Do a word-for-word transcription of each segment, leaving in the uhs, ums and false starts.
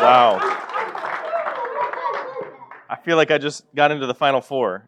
Wow. I feel like I just got into the Final Four.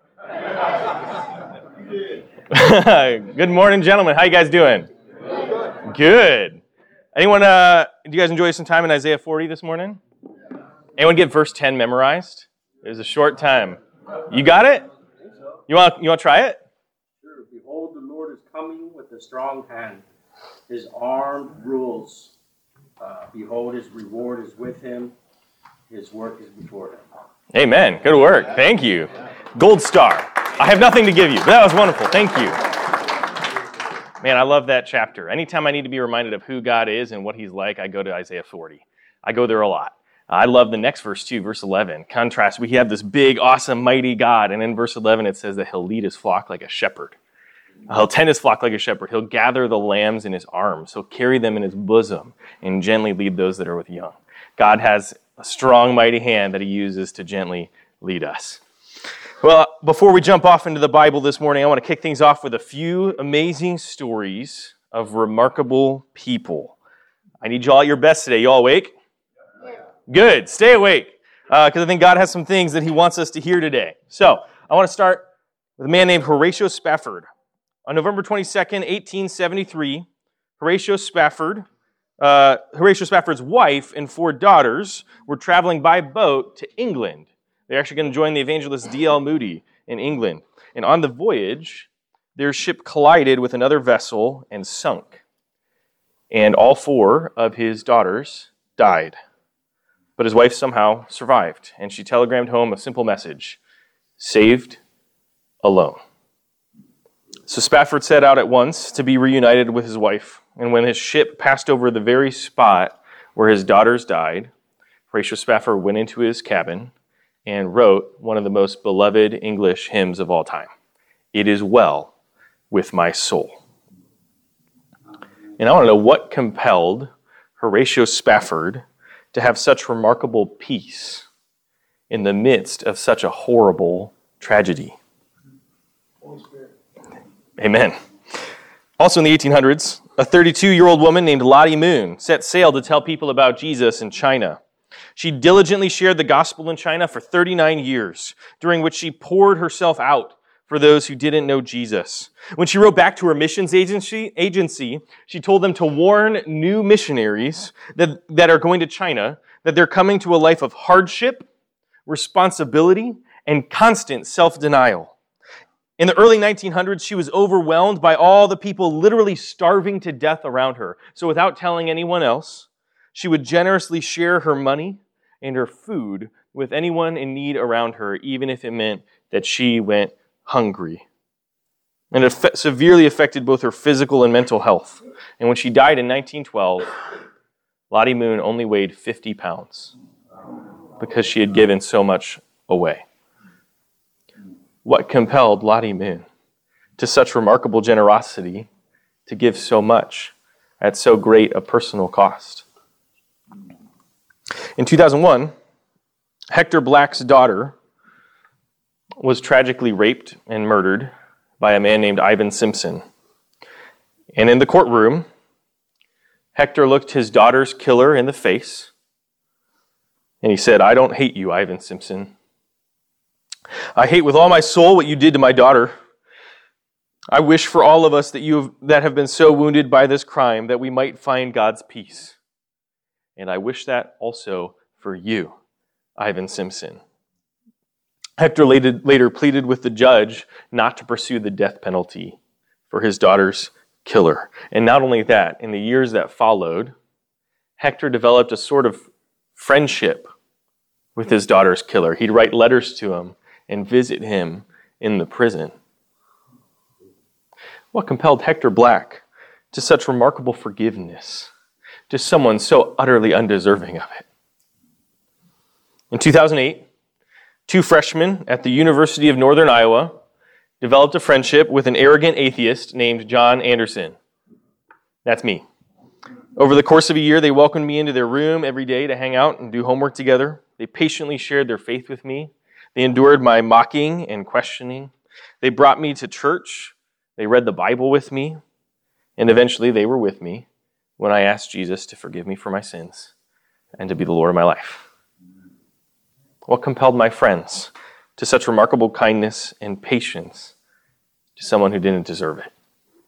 Good morning, gentlemen. How you guys doing? Good. Anyone, uh, do you guys enjoy some time in Isaiah forty this morning? Anyone get verse ten memorized? It was a short time. You got it? You want you want to try it? Sure. Behold, the Lord is coming with a strong hand. His arm rules. Uh, behold, his reward is with him. His work is before him. Amen. Good work. Thank you. Gold star. I have nothing to give you, but that was wonderful. Thank you. Man, I love that chapter. Anytime I need to be reminded of who God is and what he's like, I go to Isaiah forty. I go there a lot. I love the next verse too, verse eleven. Contrast, we have this big, awesome, mighty God, and in verse eleven it says that he'll lead his flock like a shepherd. He'll tend his flock like a shepherd. He'll gather the lambs in his arms. He'll carry them in his bosom and gently lead those that are with young. God has a strong, mighty hand that he uses to gently lead us. Well, before we jump off into the Bible this morning, I want to kick things off with a few amazing stories of remarkable people. I need you all at your best today. You all awake? Good. Stay awake, because uh, I think God has some things that he wants us to hear today. So, I want to start with a man named Horatio Spafford. On November twenty-second, eighteen seventy-three, Horatio Spafford, uh, Horatio Spafford's wife and four daughters were traveling by boat to England. They're actually going to join the evangelist D L Moody in England. And on the voyage, their ship collided with another vessel and sunk. And all four of his daughters died. But his wife somehow survived, and she telegrammed home a simple message: saved alone. So Spafford set out at once to be reunited with his wife, and when his ship passed over the very spot where his daughters died, Horatio Spafford went into his cabin and wrote one of the most beloved English hymns of all time. It is well with my soul. And I want to know what compelled Horatio Spafford to have such remarkable peace in the midst of such a horrible tragedy. Holy Spirit. Amen. Also in the eighteen hundreds, a thirty-two-year-old woman named Lottie Moon set sail to tell people about Jesus in China. She diligently shared the gospel in China for thirty-nine years, during which she poured herself out for those who didn't know Jesus. When she wrote back to her missions agency, agency, she told them to warn new missionaries that, that are going to China that they're coming to a life of hardship, responsibility, and constant self-denial. In the early nineteen hundreds, she was overwhelmed by all the people literally starving to death around her. So without telling anyone else, she would generously share her money and her food with anyone in need around her, even if it meant that she went hungry. And it severely affected both her physical and mental health. And when she died in nineteen twelve, Lottie Moon only weighed fifty pounds because she had given so much away. What compelled Lottie Moon to such remarkable generosity to give so much at so great a personal cost? In two thousand one, Hector Black's daughter was tragically raped and murdered by a man named Ivan Simpson. And in the courtroom, Hector looked his daughter's killer in the face, and he said, "I don't hate you, Ivan Simpson. I hate with all my soul what you did to my daughter. I wish for all of us that you have, that have been so wounded by this crime that we might find God's peace. And I wish that also for you, Ivan Simpson." Hector later, later pleaded with the judge not to pursue the death penalty for his daughter's killer. And not only that, in the years that followed, Hector developed a sort of friendship with his daughter's killer. He'd write letters to him and visit him in the prison. What compelled Hector Black to such remarkable forgiveness to someone so utterly undeserving of it? In two thousand eight, two freshmen at the University of Northern Iowa developed a friendship with an arrogant atheist named John Anderson. That's me. Over the course of a year, they welcomed me into their room every day to hang out and do homework together. They patiently shared their faith with me. They endured my mocking and questioning. They brought me to church. They read the Bible with me. And eventually they were with me when I asked Jesus to forgive me for my sins and to be the Lord of my life? What compelled my friends to such remarkable kindness and patience to someone who didn't deserve it?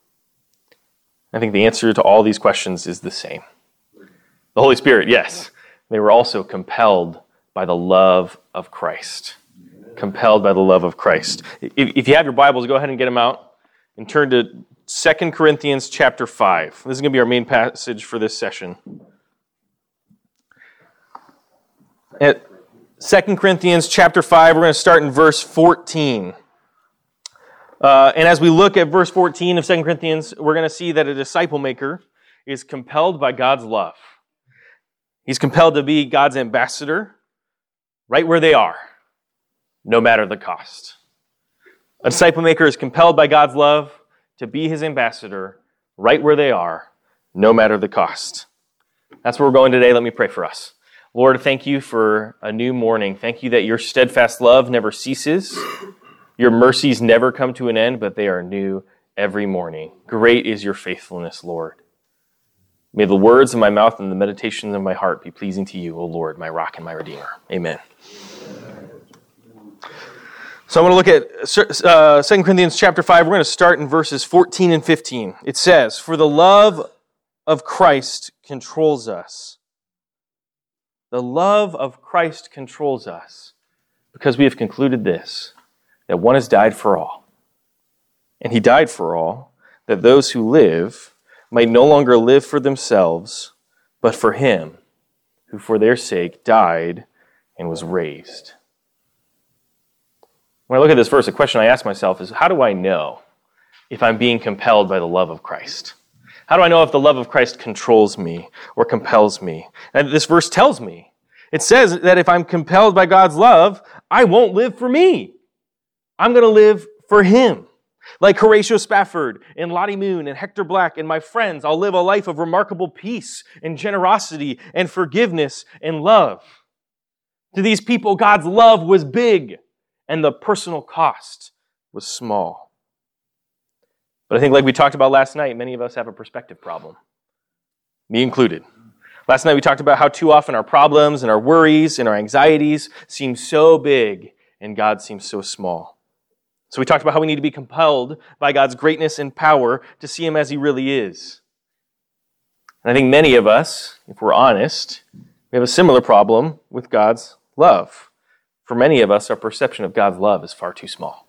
I think the answer to all these questions is the same. The Holy Spirit, yes. They were also compelled by the love of Christ. Compelled by the love of Christ. If, if you have your Bibles, go ahead and get them out and turn to Second Corinthians chapter five. This is going to be our main passage for this session. At Second Corinthians chapter five, we're going to start in verse fourteen. Uh, and as we look at verse fourteen of Second Corinthians, we're going to see that a disciple maker is compelled by God's love. He's compelled to be God's ambassador right where they are, no matter the cost. A disciple maker is compelled by God's love to be his ambassador right where they are, no matter the cost. That's where we're going today. Let me pray for us. Lord, thank you for a new morning. Thank you that your steadfast love never ceases. Your mercies never come to an end, but they are new every morning. Great is your faithfulness, Lord. May the words of my mouth and the meditations of my heart be pleasing to you, O Lord, my rock and my redeemer. Amen. So I'm going to look at uh, Second Corinthians chapter five. We're going to start in verses fourteen and fifteen. It says, "For the love of Christ controls us." The love of Christ controls us because we have concluded this, that one has died for all. And he died for all, that those who live might no longer live for themselves, but for him who for their sake died and was raised. When I look at this verse, the question I ask myself is, how do I know if I'm being compelled by the love of Christ? How do I know if the love of Christ controls me or compels me? And this verse tells me. It says that if I'm compelled by God's love, I won't live for me. I'm going to live for him. Like Horatio Spafford and Lottie Moon and Hector Black and my friends, I'll live a life of remarkable peace and generosity and forgiveness and love. To these people, God's love was big and the personal cost was small. But I think like we talked about last night, many of us have a perspective problem, me included. Last night we talked about how too often our problems and our worries and our anxieties seem so big and God seems so small. So we talked about how we need to be compelled by God's greatness and power to see him as he really is. And I think many of us, if we're honest, we have a similar problem with God's love. For many of us, our perception of God's love is far too small.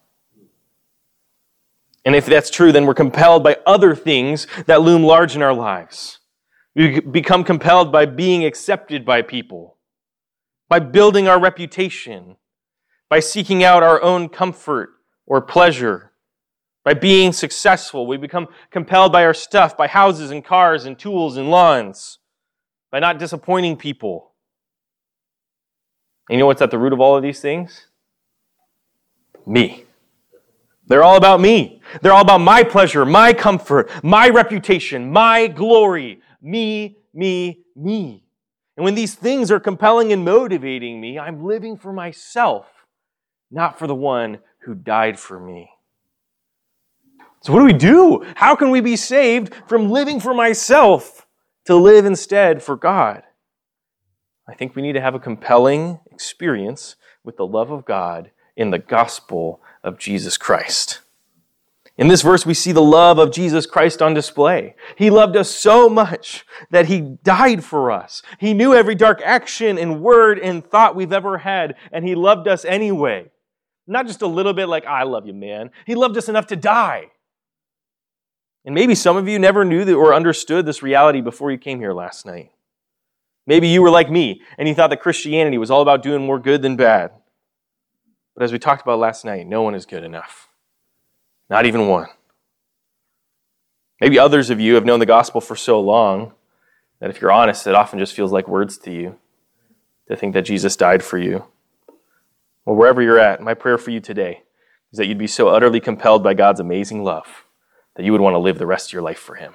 And if that's true, then we're compelled by other things that loom large in our lives. We become compelled by being accepted by people, by building our reputation, by seeking out our own comfort or pleasure, by being successful. We become compelled by our stuff, by houses and cars and tools and lawns, by not disappointing people. And you know what's at the root of all of these things? Me. They're all about me. They're all about my pleasure, my comfort, my reputation, my glory. Me, me, me. And when these things are compelling and motivating me, I'm living for myself, not for the one who died for me. So what do we do? How can we be saved from living for myself to live instead for God? I think we need to have a compelling experience with the love of God in the gospel of Jesus Christ. In this verse, we see the love of Jesus Christ on display. He loved us so much that he died for us. He knew every dark action and word and thought we've ever had, and he loved us anyway. Not just a little bit like, I love you, man. He loved us enough to die. And maybe some of you never knew that or understood this reality before you came here last night. Maybe you were like me, and you thought that Christianity was all about doing more good than bad. But as we talked about last night, no one is good enough. Not even one. Maybe others of you have known the gospel for so long that if you're honest, it often just feels like words to you to think that Jesus died for you. Well, wherever you're at, my prayer for you today is that you'd be so utterly compelled by God's amazing love that you would want to live the rest of your life for him.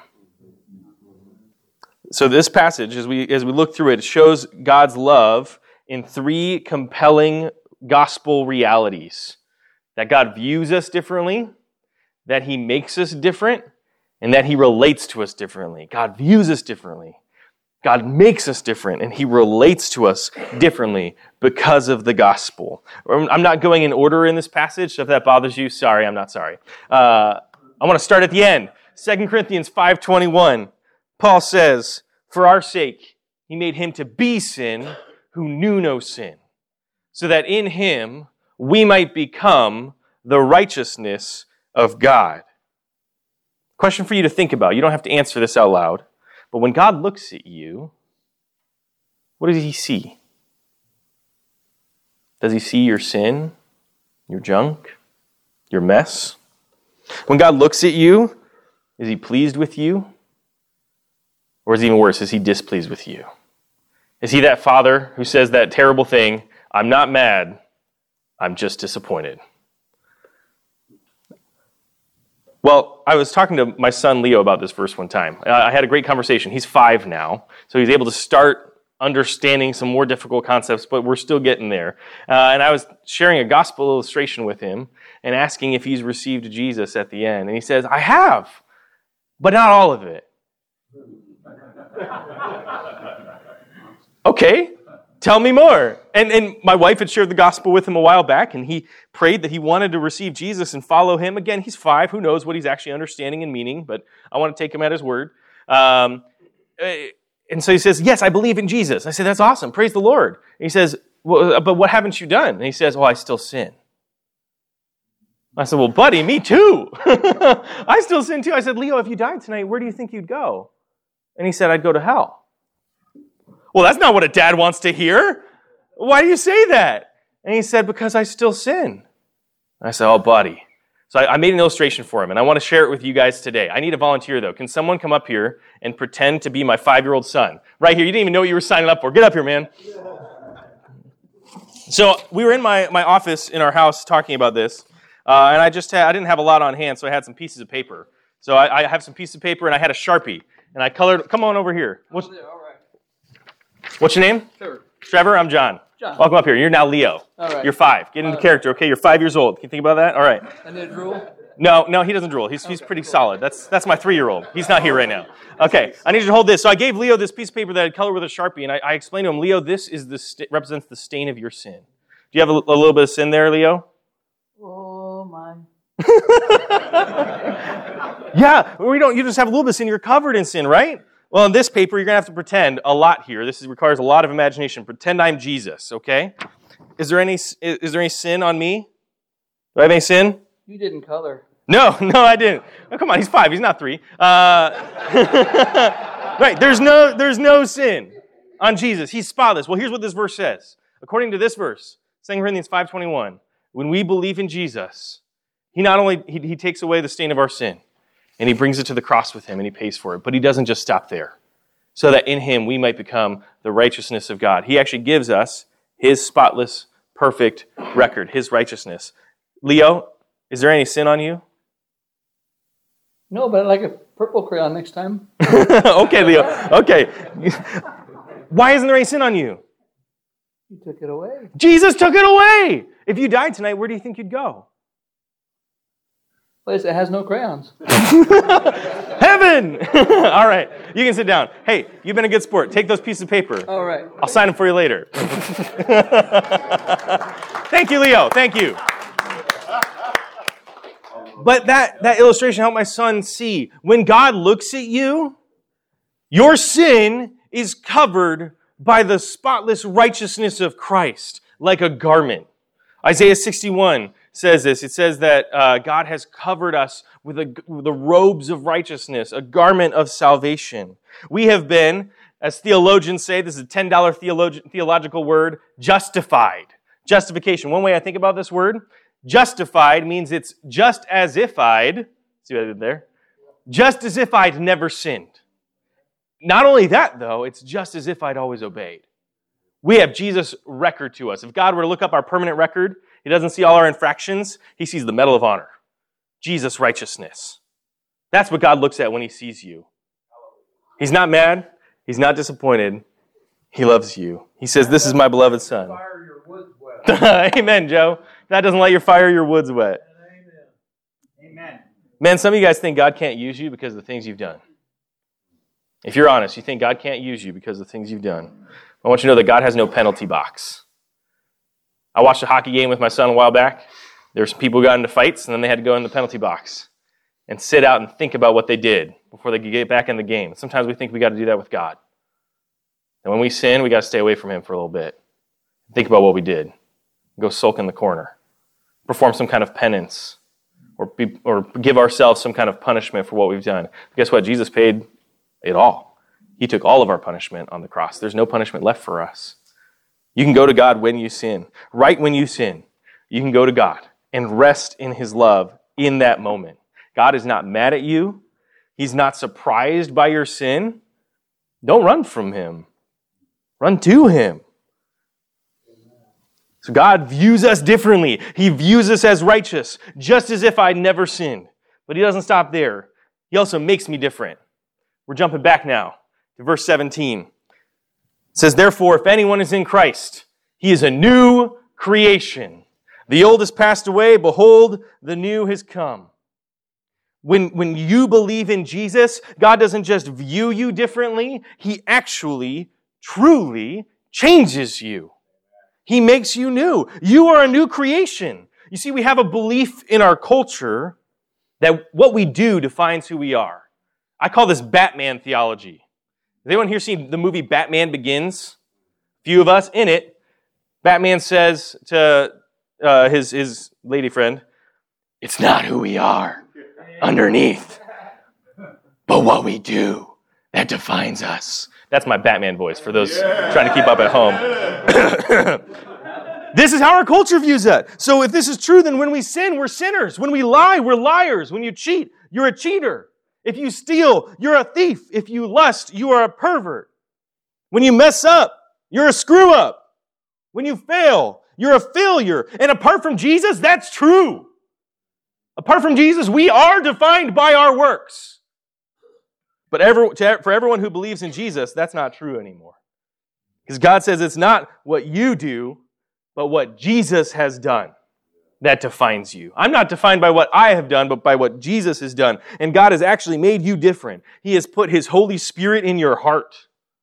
So this passage, as we as we look through it, it shows God's love in three compelling gospel realities. That God views us differently, that he makes us different, and that he relates to us differently. God views us differently. God makes us different, and he relates to us differently because of the gospel. I'm not going in order in this passage, so if that bothers you, sorry, I'm not sorry. Uh, I want to start at the end. Second Corinthians five twenty-one. Paul says, "For our sake, he made him to be sin who knew no sin, so that in him we might become the righteousness of God." Question for you to think about. You don't have to answer this out loud. But when God looks at you, what does he see? Does he see your sin, your junk, your mess? When God looks at you, is he pleased with you? Or is it even worse, is he displeased with you? Is he that father who says that terrible thing, "I'm not mad, I'm just disappointed"? Well, I was talking to my son Leo about this verse one time. Uh, I had a great conversation. He's five now, so he's able to start understanding some more difficult concepts, but we're still getting there. Uh, and I was sharing a gospel illustration with him and asking if he's received Jesus at the end. And he says, "I have, but not all of it." Okay, tell me more. And and my wife had shared the gospel with him a while back, and he prayed that he wanted to receive Jesus and follow him. Again, he's five. Who knows what he's actually understanding and meaning, but I want to take him at his word. Um, and so he says, "Yes, I believe in Jesus." I said, "That's awesome. Praise the Lord." And he says, "Well, but what haven't you done?" And he says, "Oh, I still sin." I said, "Well, buddy, me too." I still sin too. I said, "Leo, if you died tonight, where do you think you'd go?" And he said, "I'd go to hell." Well, that's not what a dad wants to hear. Why do you say that? And he said, "Because I still sin." I said, "Oh, buddy." So I, I made an illustration for him, and I want to share it with you guys today. I need a volunteer, though. Can someone come up here and pretend to be my five-year-old son? Right here. You didn't even know what you were signing up for. Get up here, man. So we were in my, my office in our house talking about this, uh, and I just had, I didn't have a lot on hand, so I had some pieces of paper. So I, I have some pieces of paper, and I had a Sharpie, and I colored. Come on over here. What's, what's your name? Trevor. Trevor, I'm John. John. Welcome up here. You're now Leo. All right. You're five. Get into All character, okay? You're five years old. Can you think about that? All right. I need a drool? No, no, he doesn't drool. He's, he's Okay, pretty cool. solid. That's that's my three-year-old. He's not here right now. Okay, I need you to hold this. So I gave Leo this piece of paper that I colored with a Sharpie, and I, I explained to him, "Leo, this is the st- represents the stain of your sin." Do you have a, a little bit of sin there, Leo? Oh, my. Yeah, we don't. You just have a little bit of sin. You're covered in sin, right? Well, in this paper, you're going to have to pretend a lot here. This is, requires a lot of imagination. Pretend I'm Jesus, okay? Is there any is, is there any sin on me? Do I have any sin? You didn't color. No, no, I didn't. Oh, come on, he's five. He's not three. Uh, right, there's no, there's no sin on Jesus. He's spotless. Well, here's what this verse says. According to this verse, Second Corinthians five twenty-one, when we believe in Jesus, he not only he, he takes away the stain of our sin, and he brings it to the cross with him, and he pays for it, but he doesn't just stop there. So that in him we might become the righteousness of God. He actually gives us his spotless, perfect record, his righteousness. Leo, is there any sin on you? No, but I'd like a purple crayon next time. Okay, Leo. Okay. Why isn't there any sin on you? You took it away. Jesus took it away. If you died tonight, where do you think you'd go? Place that has no crayons. Heaven! All right. You can sit down. Hey, you've been a good sport. Take those pieces of paper. All right. I'll sign them for you later. Thank you, Leo. Thank you. But that, that illustration helped my son see, when God looks at you, your sin is covered by the spotless righteousness of Christ, like a garment. Isaiah sixty-one says this. It says that uh, God has covered us with, a, with the robes of righteousness, a garment of salvation. We have been, as theologians say, this is a ten dollar theolog- theological word, justified. Justification. One way I think about this word, justified means it's just as if I'd, see what I did there? Just as if I'd never sinned. Not only that, though, it's just as if I'd always obeyed. We have Jesus' record to us. If God were to look up our permanent record, he doesn't see all our infractions. He sees the medal of honor. Jesus' righteousness. That's what God looks at when he sees you. He's not mad. He's not disappointed. He loves you. He says, "This is my beloved son." Fire your woods wet. Amen, Joe. That doesn't let your fire your woods wet. Amen. Man, some of you guys think God can't use you because of the things you've done. If you're honest, you think God can't use you because of the things you've done, I want you to know that God has no penalty box. I watched a hockey game with my son a while back. There were some people who got into fights, and then they had to go in the penalty box and sit out and think about what they did before they could get back in the game. Sometimes we think we got to do that with God. And when we sin, we got to stay away from him for a little bit. Think about what we did. Go sulk in the corner. Perform some kind of penance. Or, be, or give ourselves some kind of punishment for what we've done. But guess what? Jesus paid it all. He took all of our punishment on the cross. There's no punishment left for us. You can go to God when you sin. Right when you sin, you can go to God and rest in his love in that moment. God is not mad at you. He's not surprised by your sin. Don't run from him. Run to him. So God views us differently. He views us as righteous, just as if I'd never sinned. But he doesn't stop there. He also makes me different. We're jumping back now to verse seventeen. It says, therefore, if anyone is in Christ, he is a new creation. The old has passed away. Behold, the new has come. When, when you believe in Jesus, God doesn't just view you differently. He actually, truly changes you. He makes you new. You are a new creation. You see, we have a belief in our culture that what we do defines who we are. I call this Batman theology. Has anyone here seen the movie Batman Begins? A few of us in it. Batman says to uh, his, his lady friend, it's not who we are underneath, but what we do that defines us. That's my Batman voice for those yeah. trying to keep up at home. This is how our culture views that. So if this is true, then when we sin, we're sinners. When we lie, we're liars. When you cheat, you're a cheater. If you steal, you're a thief. If you lust, you are a pervert. When you mess up, you're a screw-up. When you fail, you're a failure. And apart from Jesus, that's true. Apart from Jesus, we are defined by our works. But every, to, for everyone who believes in Jesus, that's not true anymore. Because God says it's not what you do, but what Jesus has done that defines you. I'm not defined by what I have done, but by what Jesus has done. And God has actually made you different. He has put His Holy Spirit in your heart.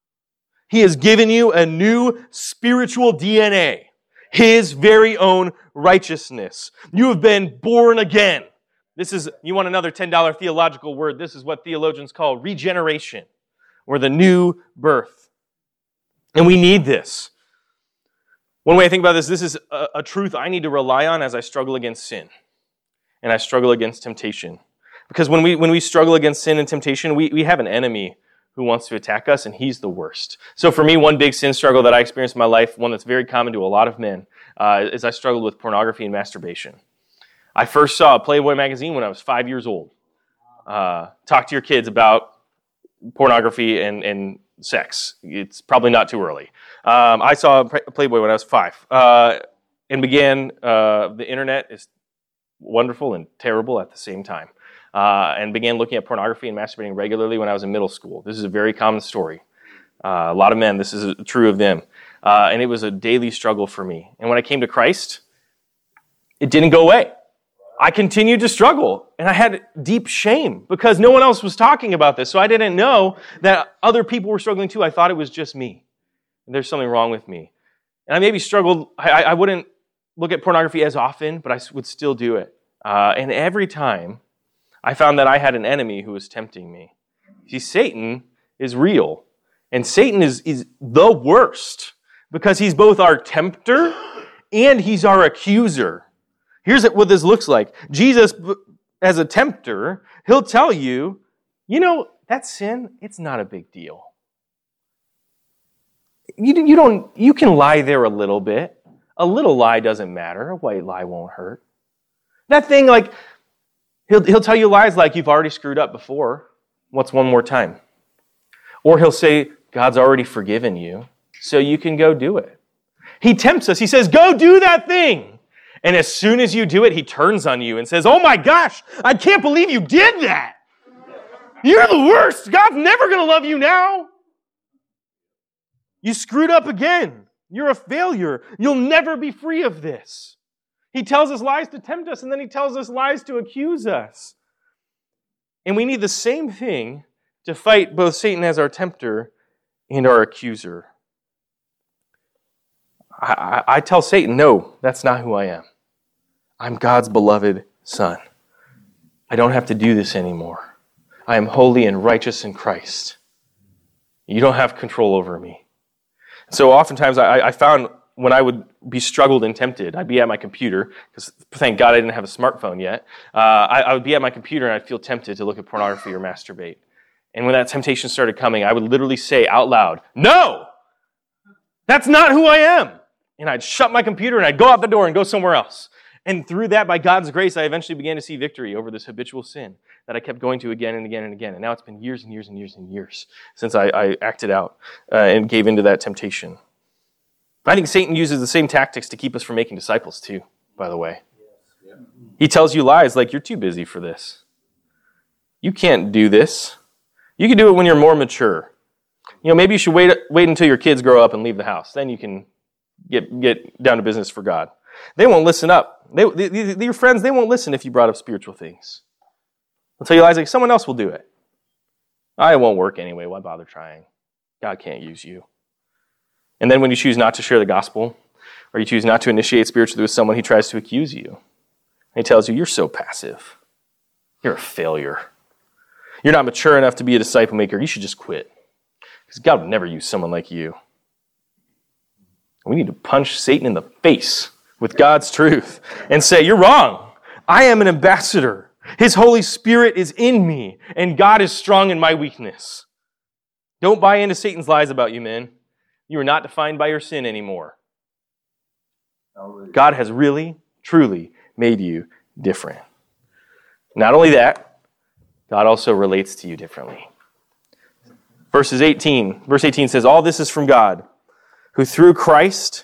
He has given you a new spiritual D N A, His very own righteousness. You have been born again. This is, you want another ten dollar theological word, this is what theologians call regeneration, or the new birth. And we need this. One way I think about this, this is a, a truth I need to rely on as I struggle against sin and I struggle against temptation. Because when we when we struggle against sin and temptation, we, we have an enemy who wants to attack us, and he's the worst. So for me, one big sin struggle that I experienced in my life, one that's very common to a lot of men, uh, is I struggled with pornography and masturbation. I first saw a Playboy magazine when I was five years old. Uh, talk to your kids about pornography and, and sex. It's probably not too early. Um, I saw Playboy when I was five uh, and began, uh, the internet is wonderful and terrible at the same time, uh, and began looking at pornography and masturbating regularly when I was in middle school. This is a very common story. Uh, a lot of men, this is true of them. Uh, and it was a daily struggle for me. And when I came to Christ, it didn't go away. I continued to struggle, and I had deep shame because no one else was talking about this. So I didn't know that other people were struggling too. I thought it was just me. And there's something wrong with me. And I maybe struggled. I, I wouldn't look at pornography as often, but I would still do it. Uh, and every time, I found that I had an enemy who was tempting me. See, Satan is real. And Satan is, is the worst because he's both our tempter and he's our accuser. Here's what this looks like. Jesus, as a tempter, he'll tell you, you know, that sin, it's not a big deal. You, you don't. You can lie there a little bit. A little lie doesn't matter. A white lie won't hurt. That thing, like, he'll, he'll tell you lies like you've already screwed up before. What's one more time? Or he'll say, God's already forgiven you, so you can go do it. He tempts us. He says, go do that thing. And as soon as you do it, he turns on you and says, oh my gosh, I can't believe you did that. You're the worst. God's never going to love you now. You screwed up again. You're a failure. You'll never be free of this. He tells us lies to tempt us, and then he tells us lies to accuse us. And we need the same thing to fight both Satan as our tempter and our accuser. I, I, I tell Satan, no, that's not who I am. I'm God's beloved son. I don't have to do this anymore. I am holy and righteous in Christ. You don't have control over me. So oftentimes I, I found when I would be struggled and tempted, I'd be at my computer, because thank God I didn't have a smartphone yet. Uh, I, I would be at my computer and I'd feel tempted to look at pornography or masturbate. And when that temptation started coming, I would literally say out loud, no, that's not who I am. And I'd shut my computer and I'd go out the door and go somewhere else. And through that, by God's grace, I eventually began to see victory over this habitual sin that I kept going to again and again and again. And now it's been years and years and years and years since I, I acted out uh, and gave into that temptation. I think Satan uses the same tactics to keep us from making disciples too, by the way. He tells you lies like, you're too busy for this. You can't do this. You can do it when you're more mature. You know, maybe you should wait wait until your kids grow up and leave the house. Then you can get, get down to business for God. They won't listen up. They, they, they, your friends, they won't listen if you brought up spiritual things. They'll tell you lies like, someone else will do it. I won't work anyway. Why bother trying? God can't use you. And then when you choose not to share the gospel, or you choose not to initiate spiritually with someone, he tries to accuse you. He tells you, you're so passive. You're a failure. You're not mature enough to be a disciple maker. You should just quit. Because God would never use someone like you. We need to punch Satan in the face with God's truth and say, you're wrong. I am an ambassador. His Holy Spirit is in me, and God is strong in my weakness. Don't buy into Satan's lies about you, men. You are not defined by your sin anymore. God has really, truly made you different. Not only that, God also relates to you differently. Verses eighteen, verse eighteen says, all this is from God, who through Christ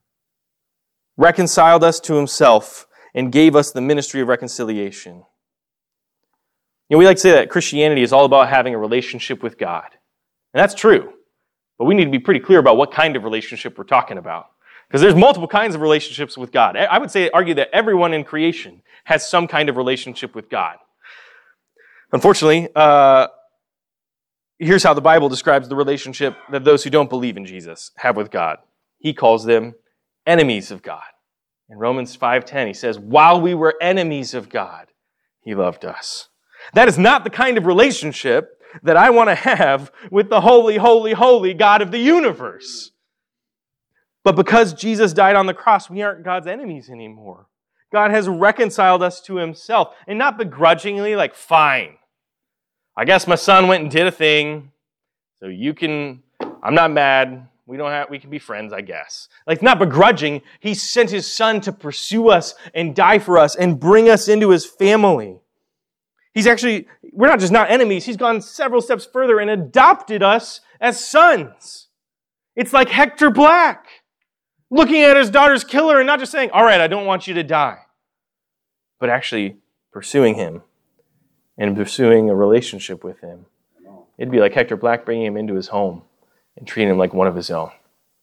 reconciled us to himself and gave us the ministry of reconciliation. You know, we like to say that Christianity is all about having a relationship with God. And that's true. But we need to be pretty clear about what kind of relationship we're talking about. Because there's multiple kinds of relationships with God. I would say, argue that everyone in creation has some kind of relationship with God. Unfortunately, uh, here's how the Bible describes the relationship that those who don't believe in Jesus have with God. He calls them enemies of God. In Romans five ten, he says, while we were enemies of God, he loved us. That is not the kind of relationship that I want to have with the holy, holy, holy God of the universe. But because Jesus died on the cross, we aren't God's enemies anymore. God has reconciled us to himself, and not begrudgingly, like, fine. I guess my son went and did a thing, so you can, I'm not mad. We don't have, we can be friends, I guess. Like, not begrudging. He sent his son to pursue us and die for us and bring us into his family. He's actually, we're not just not enemies. He's gone several steps further and adopted us as sons. It's like Hector Black looking at his daughter's killer and not just saying, all right, I don't want you to die, but actually pursuing him and pursuing a relationship with him. It'd be like Hector Black bringing him into his home and treating him like one of his own.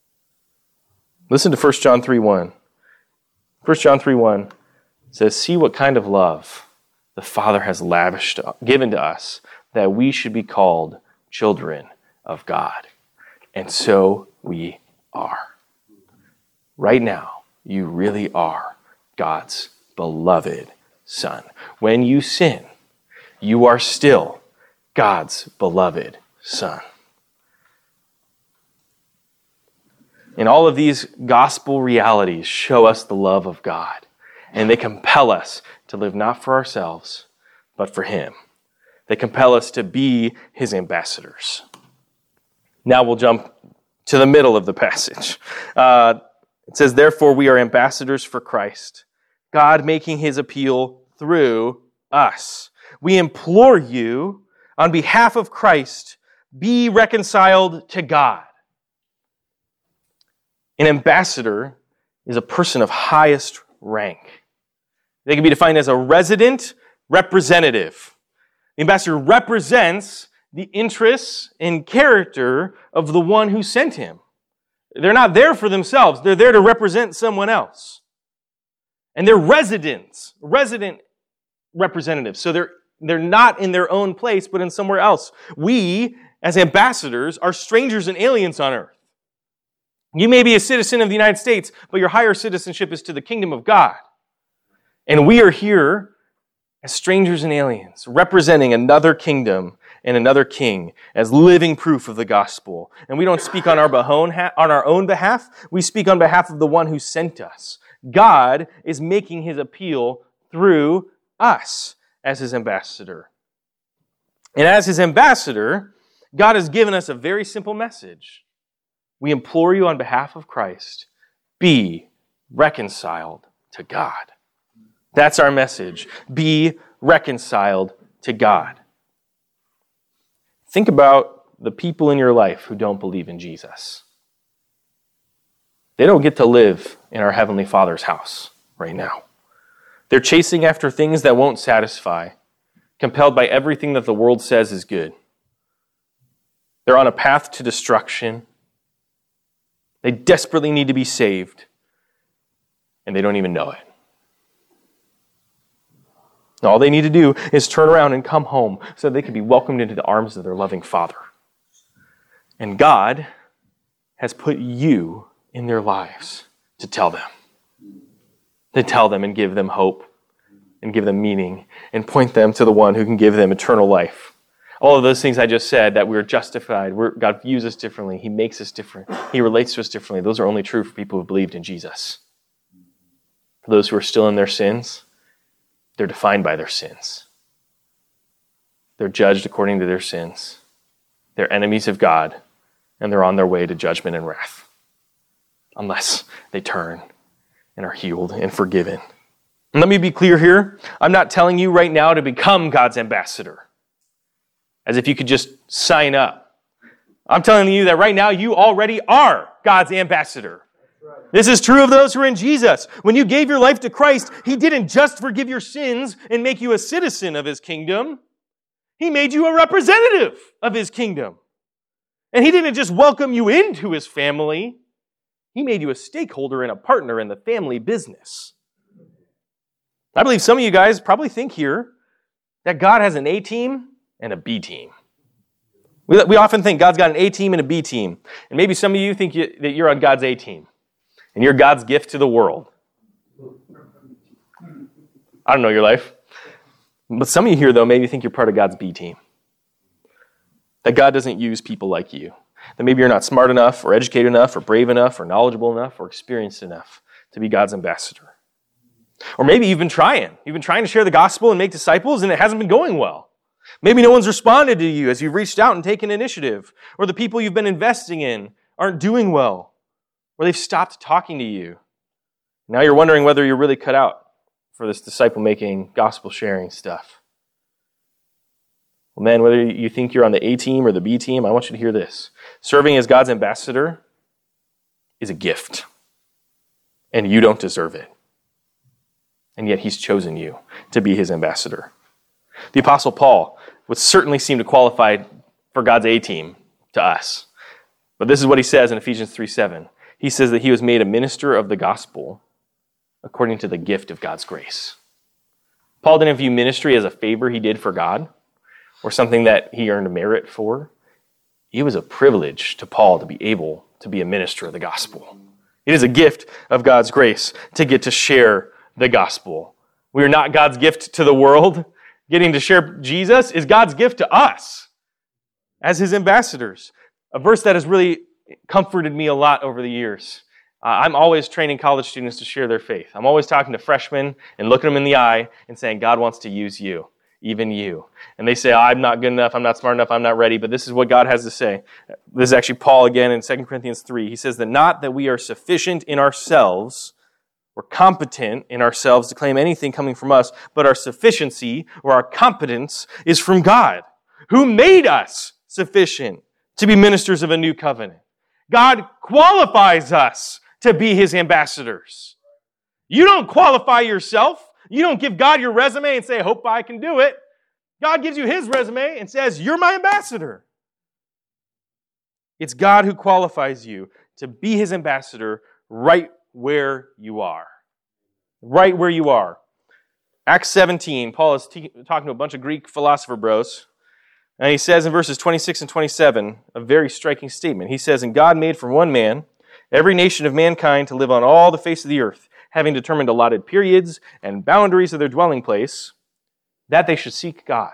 Listen to First John three one. First John three one says, see what kind of love the Father has lavished, given to us, that we should be called children of God. And so we are. Right now, you really are God's beloved son. When you sin, you are still God's beloved son. And all of these gospel realities show us the love of God. And they compel us to live not for ourselves, but for him. They compel us to be his ambassadors. Now we'll jump to the middle of the passage. Uh, it says, therefore we are ambassadors for Christ, God making his appeal through us. We implore you, on behalf of Christ, be reconciled to God. An ambassador is a person of highest rank. They can be defined as a resident representative. The ambassador represents the interests and character of the one who sent him. They're not there for themselves. They're there to represent someone else. And they're residents, resident representatives. So they're they're not in their own place, but in somewhere else. We, as ambassadors, are strangers and aliens on earth. You may be a citizen of the United States, but your higher citizenship is to the kingdom of God. And we are here as strangers and aliens, representing another kingdom and another king as living proof of the gospel. And we don't speak on our on our own behalf. We speak on behalf of the one who sent us. God is making his appeal through us as his ambassador. And as his ambassador, God has given us a very simple message. We implore you on behalf of Christ, be reconciled to God. That's our message. Be reconciled to God. Think about the people in your life who don't believe in Jesus. They don't get to live in our Heavenly Father's house right now. They're chasing after things that won't satisfy, compelled by everything that the world says is good. They're on a path to destruction. They desperately need to be saved, and they don't even know it. All they need to do is turn around and come home so they can be welcomed into the arms of their loving Father. And God has put you in their lives to tell them. To tell them and give them hope and give them meaning and point them to the one who can give them eternal life. All of those things I just said, that we're justified, we're, God views us differently, he makes us different, he relates to us differently, those are only true for people who believed in Jesus. For those who are still in their sins, they're defined by their sins. They're judged according to their sins. They're enemies of God, and they're on their way to judgment and wrath, unless they turn and are healed and forgiven. And let me be clear here. I'm not telling you right now to become God's ambassador, as if you could just sign up. I'm telling you that right now you already are God's ambassador. This is true of those who are in Jesus. When you gave your life to Christ, he didn't just forgive your sins and make you a citizen of his kingdom. He made you a representative of his kingdom. And he didn't just welcome you into his family. He made you a stakeholder and a partner in the family business. I believe some of you guys probably think here that God has an A team and a B team. We, we often think God's got an A team and a B team. And maybe some of you think you, that you're on God's A team. And you're God's gift to the world. I don't know your life. But some of you here, though, maybe think you're part of God's B team. That God doesn't use people like you. That maybe you're not smart enough or educated enough or brave enough or knowledgeable enough or experienced enough to be God's ambassador. Or maybe you've been trying. You've been trying to share the gospel and make disciples, and it hasn't been going well. Maybe no one's responded to you as you've reached out and taken initiative. Or the people you've been investing in aren't doing well. Or they've stopped talking to you. Now you're wondering whether you're really cut out for this disciple-making, gospel-sharing stuff. Well, man, whether you think you're on the A team or the B team, I want you to hear this. Serving as God's ambassador is a gift. And you don't deserve it. And yet he's chosen you to be his ambassador. The Apostle Paul would certainly seem to qualify for God's A team to us. But this is what he says in Ephesians three seven. He says that he was made a minister of the gospel according to the gift of God's grace. Paul didn't view ministry as a favor he did for God or something that he earned merit for. It was a privilege to Paul to be able to be a minister of the gospel. It is a gift of God's grace to get to share the gospel. We are not God's gift to the world. Getting to share Jesus is God's gift to us as his ambassadors. A verse that has really comforted me a lot over the years. Uh, I'm always training college students to share their faith. I'm always talking to freshmen and looking them in the eye and saying, God wants to use you, even you. And they say, oh, I'm not good enough, I'm not smart enough, I'm not ready. But this is what God has to say. This is actually Paul again in Second Corinthians three. He says that not that we are sufficient in ourselves or competent in ourselves to claim anything coming from us, but our sufficiency or our competence is from God, who made us sufficient to be ministers of a new covenant. God qualifies us to be his ambassadors. You don't qualify yourself. You don't give God your resume and say, hope I can do it. God gives you his resume and says, you're my ambassador. It's God who qualifies you to be his ambassador right where you are. Right where you are. Acts seventeen, Paul is te- talking to a bunch of Greek philosopher bros, and he says in verses twenty-six and twenty-seven, a very striking statement. He says, "And God made from one man every nation of mankind to live on all the face of the earth, having determined allotted periods and boundaries of their dwelling place, that they should seek God,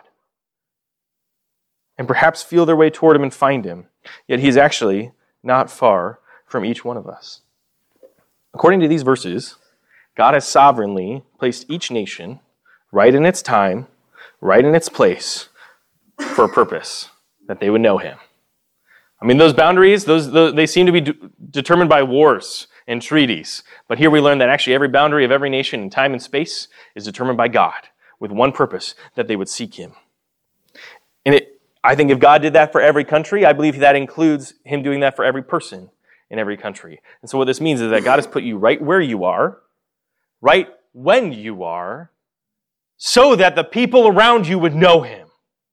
and perhaps feel their way toward him and find him. Yet he is actually not far from each one of us." According to these verses, God has sovereignly placed each nation right in its time, right in its place, for a purpose, that they would know him. I mean, those boundaries, those, those they seem to be de- determined by wars and treaties. But here we learn that actually every boundary of every nation in time and space is determined by God, with one purpose, that they would seek him. And it, I think if God did that for every country, I believe that includes him doing that for every person in every country. And so what this means is that God has put you right where you are, right when you are, so that the people around you would know him.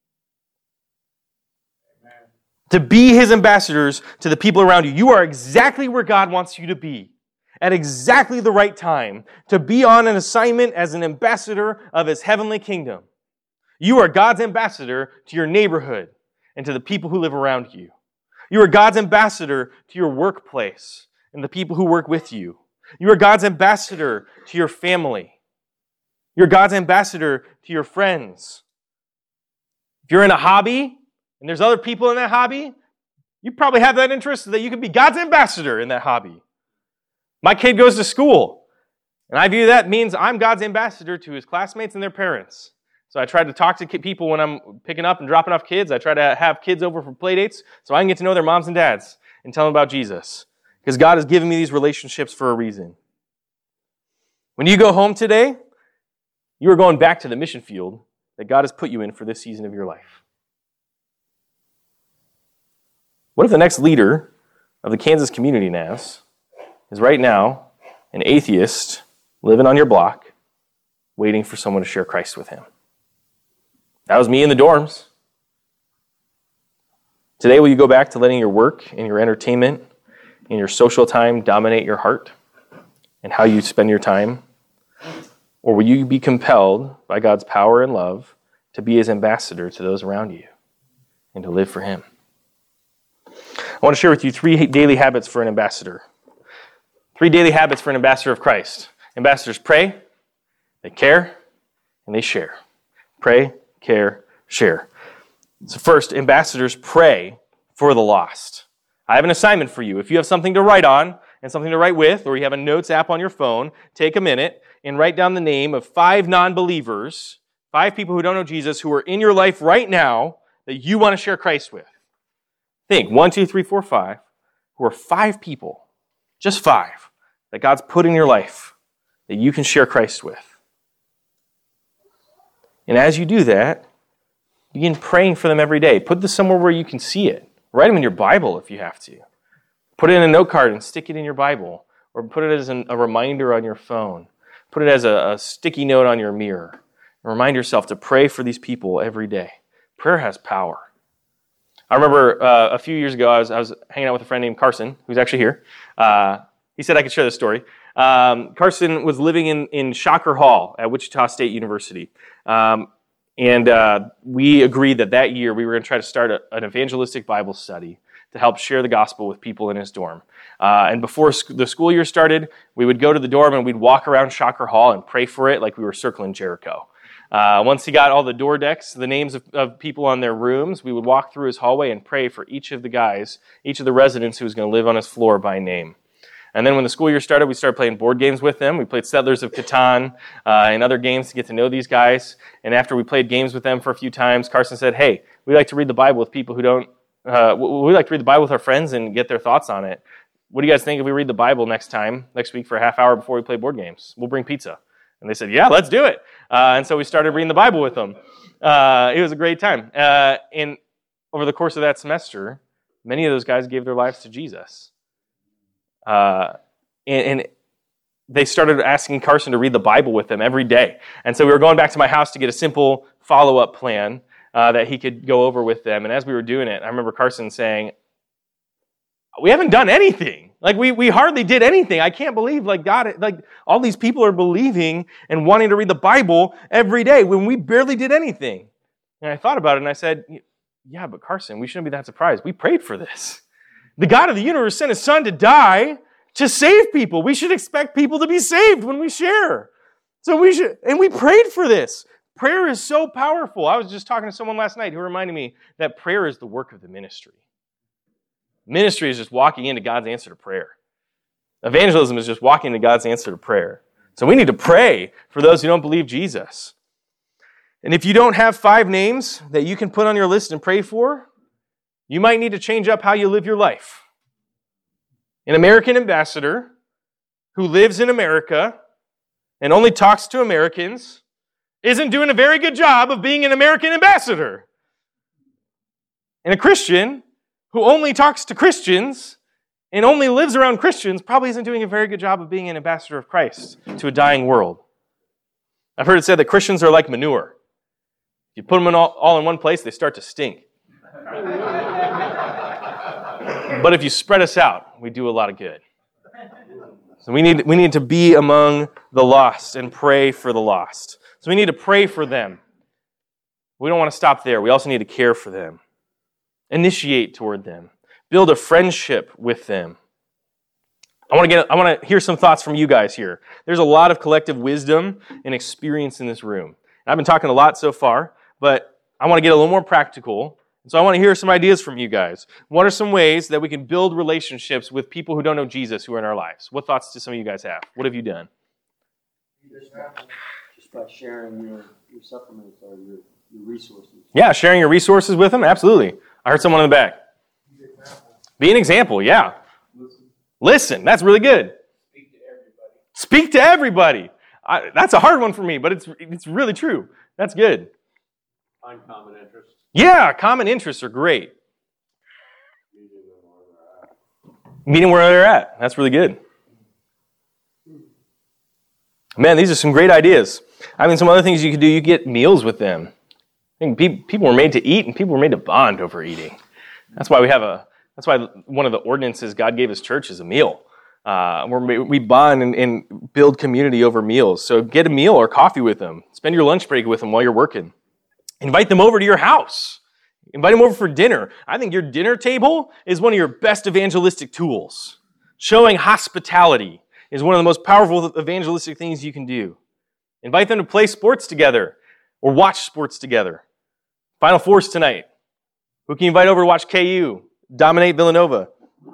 Amen. To be his ambassadors to the people around you. You are exactly where God wants you to be, at exactly the right time, to be on an assignment as an ambassador of his heavenly kingdom. You are God's ambassador to your neighborhood and to the people who live around you. You are God's ambassador to your workplace and the people who work with you. You are God's ambassador to your family. You're God's ambassador to your friends. If you're in a hobby and there's other people in that hobby, you probably have that interest that you can be God's ambassador in that hobby. My kid goes to school, and I view that means I'm God's ambassador to his classmates and their parents. So I try to talk to people when I'm picking up and dropping off kids. I try to have kids over for play dates so I can get to know their moms and dads and tell them about Jesus. Because God has given me these relationships for a reason. When you go home today, you are going back to the mission field that God has put you in for this season of your life. What if the next leader of the Kansas Community N A S is right now an atheist living on your block, waiting for someone to share Christ with him? That was me in the dorms. Today, will you go back to letting your work and your entertainment and your social time dominate your heart and how you spend your time? Or will you be compelled by God's power and love to be his ambassador to those around you and to live for him? I want to share with you three daily habits for an ambassador. Three daily habits for an ambassador of Christ. Ambassadors pray, they care, and they share. Pray, care, share. So first, ambassadors pray for the lost. I have an assignment for you. If you have something to write on and something to write with, or you have a notes app on your phone, take a minute and write down the name of five non-believers, five people who don't know Jesus, who are in your life right now that you want to share Christ with. Think, one, two, three, four, five, who are five people, just five, that God's put in your life that you can share Christ with. And as you do that, begin praying for them every day. Put this somewhere where you can see it. Write them in your Bible if you have to. Put it in a note card and stick it in your Bible. Or put it as an, a reminder on your phone. Put it as a, a sticky note on your mirror. And remind yourself to pray for these people every day. Prayer has power. I remember uh, a few years ago, I was, I was hanging out with a friend named Carson, who's actually here. Uh, he said I could share this story. Um, Carson was living in, in Shocker Hall at Wichita State University. Um, and uh, we agreed that that year we were going to try to start a, an evangelistic Bible study to help share the gospel with people in his dorm. Uh, and before sc- the school year started, we would go to the dorm and we'd walk around Shocker Hall and pray for it like we were circling Jericho. Uh, once he got all the door decks, the names of, of people on their rooms, we would walk through his hallway and pray for each of the guys, each of the residents who was going to live on his floor by name. And then when the school year started, we started playing board games with them. We played Settlers of Catan uh, and other games to get to know these guys. And after we played games with them for a few times, Carson said, hey, we like to read the Bible with people who don't, uh, we like to read the Bible with our friends and get their thoughts on it. What do you guys think if we read the Bible next time, next week for a half hour before we play board games? We'll bring pizza. And they said, yeah, let's do it. Uh, and so we started reading the Bible with them. Uh, it was a great time. Uh, and over the course of that semester, many of those guys gave their lives to Jesus. Uh, and, and they started asking Carson to read the Bible with them every day. And so we were going back to my house to get a simple follow-up plan uh, that he could go over with them. And as we were doing it, I remember Carson saying, we haven't done anything. Like we we hardly did anything. I can't believe like God, like all these people are believing and wanting to read the Bible every day when we barely did anything. And I thought about it and I said, yeah, but Carson, we shouldn't be that surprised. We prayed for this. The God of the universe sent His Son to die to save people. We should expect people to be saved when we share. So we should, and we prayed for this. Prayer is so powerful. I was just talking to someone last night who reminded me that prayer is the work of the ministry. Ministry is just walking into God's answer to prayer. Evangelism is just walking into God's answer to prayer. So we need to pray for those who don't believe Jesus. And if you don't have five names that you can put on your list and pray for, you might need to change up how you live your life. An American ambassador who lives in America and only talks to Americans isn't doing a very good job of being an American ambassador. And a Christian who only talks to Christians and only lives around Christians probably isn't doing a very good job of being an ambassador of Christ to a dying world. I've heard it said that Christians are like manure. If you put them in all, all in one place, they start to stink. But if you spread us out, we do a lot of good. So we need, we need to be among the lost and pray for the lost. So we need to pray for them. We don't want to stop there. We also need to care for them. Initiate toward them. Build a friendship with them. I want to get I want to hear some thoughts from you guys here. There's a lot of collective wisdom and experience in this room. I've been talking a lot so far, but I want to get a little more practical. So I want to hear some ideas from you guys. What are some ways that we can build relationships with people who don't know Jesus who are in our lives? What thoughts do some of you guys have? What have you done? Just by sharing your, your supplements or your, your resources. Yeah, sharing your resources with them? Absolutely. I heard someone in the back. Be an example, yeah. Listen. Listen, that's really good. Speak to everybody. Speak to everybody. I, that's a hard one for me, but it's it's really true. That's good. Find common interests. Yeah, common interests are great. Meeting where they're at. That's really good. Man, these are some great ideas. I mean, some other things you could do, you get meals with them. I think pe- people were made to eat and people were made to bond over eating. That's why we have a, that's why one of the ordinances God gave His church is a meal. Uh, where we bond and, and build community over meals. So get a meal or coffee with them. Spend your lunch break with them while you're working. Invite them over to your house. Invite them over for dinner. I think your dinner table is one of your best evangelistic tools. Showing hospitality is one of the most powerful evangelistic things you can do. Invite them to play sports together or watch sports together. Final Fours tonight. Who can you invite over to watch K U dominate Villanova?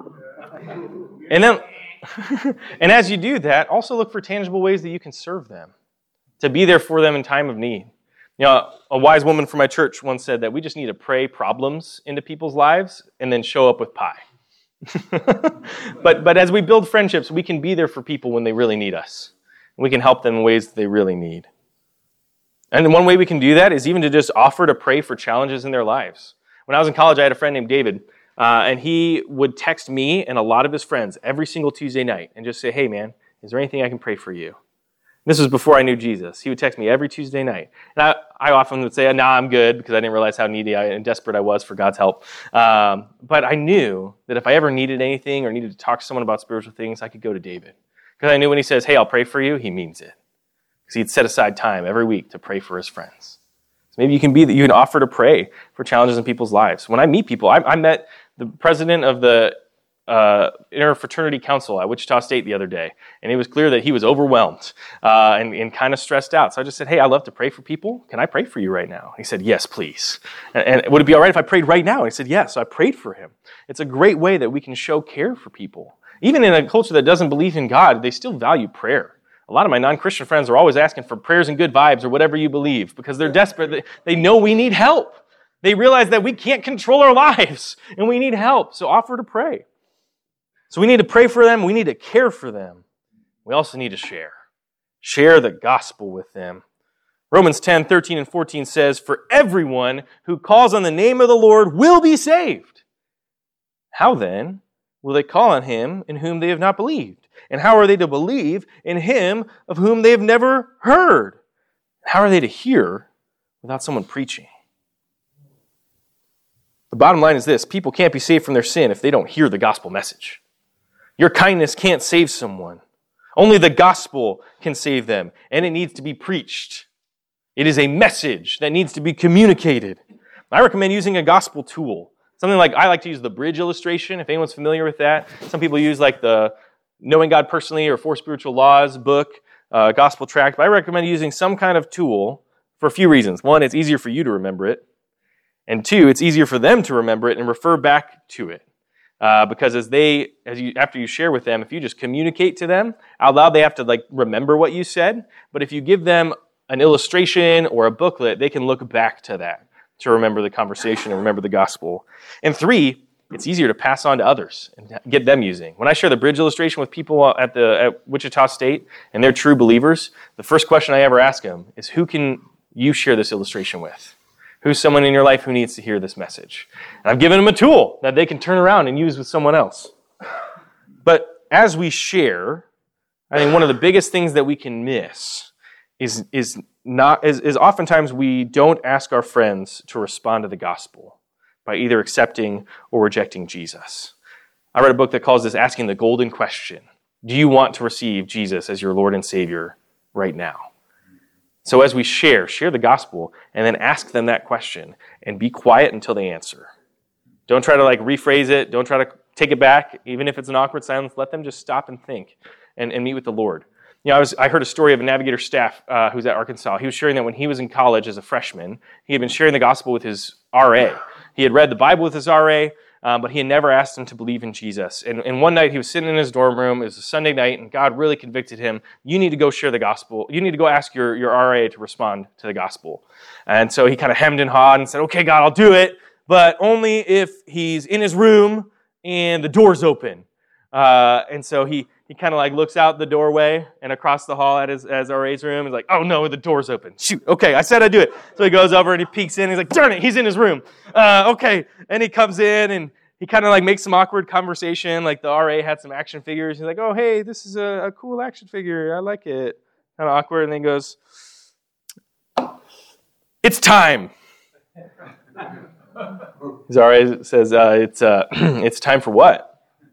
And then, and as you do that, also look for tangible ways that you can serve them, to be there for them in time of need. You know, a wise woman from my church once said that we just need to pray problems into people's lives and then show up with pie. but but as we build friendships, we can be there for people when they really need us. We can help them in ways that they really need. And one way we can do that is even to just offer to pray for challenges in their lives. When I was in college, I had a friend named David, uh, and he would text me and a lot of his friends every single Tuesday night and just say, hey man, is there anything I can pray for you? This was before I knew Jesus. He would text me every Tuesday night. And I, I often would say, nah, I'm good, because I didn't realize how needy I, and desperate I was for God's help. Um, but I knew that if I ever needed anything or needed to talk to someone about spiritual things, I could go to David. Because I knew when he says, hey, I'll pray for you, he means it. Because he'd set aside time every week to pray for his friends. So maybe you can be that you can offer to pray for challenges in people's lives. When I meet people, I, I met the president of the Uh, Interfraternity Council at Wichita State the other day, and it was clear that he was overwhelmed uh, and, and kind of stressed out. So I just said, hey, I love to pray for people. Can I pray for you right now? He said, yes, please. And, and would it be all right if I prayed right now? And he said, yes. So I prayed for him. It's a great way that we can show care for people. Even in a culture that doesn't believe in God, they still value prayer. A lot of my non-Christian friends are always asking for prayers and good vibes or whatever you believe because they're desperate. They, they know we need help. They realize that we can't control our lives and we need help. So offer to pray. So we need to pray for them. We need to care for them. We also need to share. Share the gospel with them. Romans ten, thirteen, and fourteen says, for everyone who calls on the name of the Lord will be saved. How then will they call on him in whom they have not believed? And how are they to believe in him of whom they have never heard? How are they to hear without someone preaching? The bottom line is this: people can't be saved from their sin if they don't hear the gospel message. Your kindness can't save someone. Only the gospel can save them, and it needs to be preached. It is a message that needs to be communicated. I recommend using a gospel tool. Something like, I like to use the bridge illustration, if anyone's familiar with that. Some people use like the Knowing God Personally or Four Spiritual Laws book, uh, gospel tract. But I recommend using some kind of tool for a few reasons. One, it's easier for you to remember it. And two, it's easier for them to remember it and refer back to it. Uh, because as they, as you, after you share with them, if you just communicate to them out loud, they have to like remember what you said. But if you give them an illustration or a booklet, they can look back to that to remember the conversation and remember the gospel. And three, it's easier to pass on to others and get them using. When I share the bridge illustration with people at the at Wichita State and they're true believers, the first question I ever ask them is, who can you share this illustration with? Who's someone in your life who needs to hear this message? And I've given them a tool that they can turn around and use with someone else. But as we share, I think one of the biggest things that we can miss is, is, not, is, is oftentimes we don't ask our friends to respond to the gospel by either accepting or rejecting Jesus. I read a book that calls this asking the golden question. Do you want to receive Jesus as your Lord and Savior right now? So as we share, share the gospel, and then ask them that question, and be quiet until they answer. Don't try to like rephrase it. Don't try to take it back. Even if it's an awkward silence, let them just stop and think and, and meet with the Lord. You know, I was I heard a story of a Navigator staff uh, who's at Arkansas. He was sharing that when he was in college as a freshman, he had been sharing the gospel with his R A. He had read the Bible with his R A, um, but he had never asked him to believe in Jesus. And, and one night he was sitting in his dorm room. It was a Sunday night, and God really convicted him. You need to go share the gospel. You need to go ask your, your R A to respond to the gospel. And so he kind of hemmed and hawed and said, okay, God, I'll do it, but only if he's in his room and the door's open. Uh, and so he he kind of like looks out the doorway and across the hall at his, at his R A's room. He's like, oh no, the door's open. Shoot, okay, I said I'd do it. So he goes over and he peeks in. He's like, darn it, he's in his room. Uh, okay, and he comes in and he kind of like makes some awkward conversation. Like the R A had some action figures. He's like, oh, hey, this is a, a cool action figure. I like it. Kind of awkward. And then he goes, it's time. His R A says, uh, it's uh, it's time for what?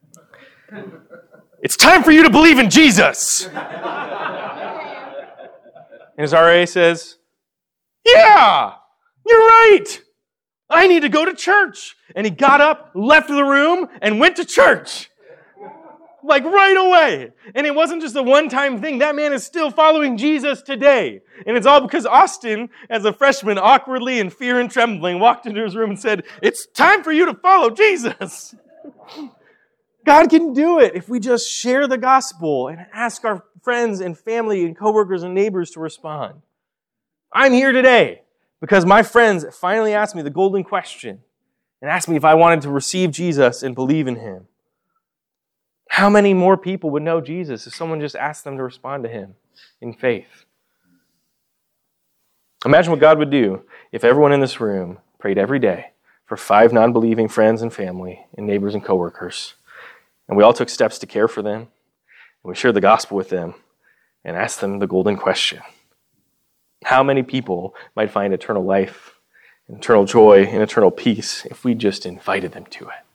It's time for you to believe in Jesus. And his R A says, yeah, you're right. I need to go to church. And he got up, left the room, and went to church. Like right away. And it wasn't just a one-time thing. That man is still following Jesus today. And it's all because Austin, as a freshman, awkwardly in fear and trembling, walked into his room and said, it's time for you to follow Jesus. God can do it if we just share the gospel and ask our friends and family and coworkers and neighbors to respond. I'm here today because my friends finally asked me the golden question and asked me if I wanted to receive Jesus and believe in Him. How many more people would know Jesus if someone just asked them to respond to Him in faith? Imagine what God would do if everyone in this room prayed every day for five non-believing friends and family and neighbors and coworkers. And we all took steps to care for them, and we shared the gospel with them, and asked them the golden question. How many people might find eternal life, eternal joy, and eternal peace if we just invited them to it?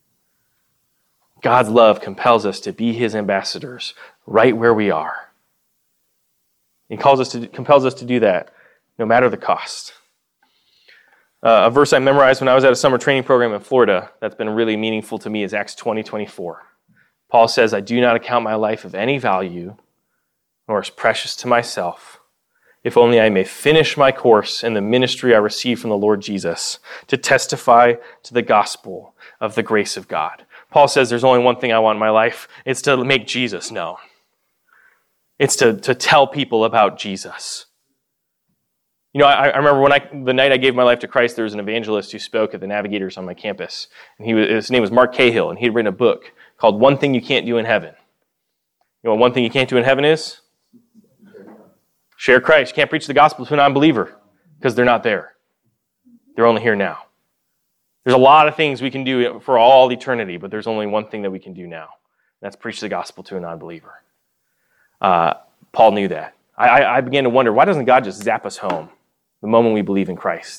God's love compels us to be His ambassadors right where we are. He calls us to, compels us to do that no matter the cost. Uh, a verse I memorized when I was at a summer training program in Florida that's been really meaningful to me is Acts twenty twenty-four. Paul says, I do not account my life of any value, nor as precious to myself, if only I may finish my course in the ministry I received from the Lord Jesus, to testify to the gospel of the grace of God. Paul says there's only one thing I want in my life. It's to make Jesus known. It's to, to tell people about Jesus. You know, I, I remember when I the night I gave my life to Christ, there was an evangelist who spoke at the Navigators on my campus. And he was, his name was Mark Cahill, and he had written a book called One Thing You Can't Do in Heaven. You know what one thing you can't do in heaven is? Share Christ. You can't preach the gospel to a non-believer because they're not there. They're only here now. There's a lot of things we can do for all eternity, but there's only one thing that we can do now. That's preach the gospel to a non-believer. Uh, Paul knew that. I, I began to wonder, why doesn't God just zap us home the moment we believe in Christ?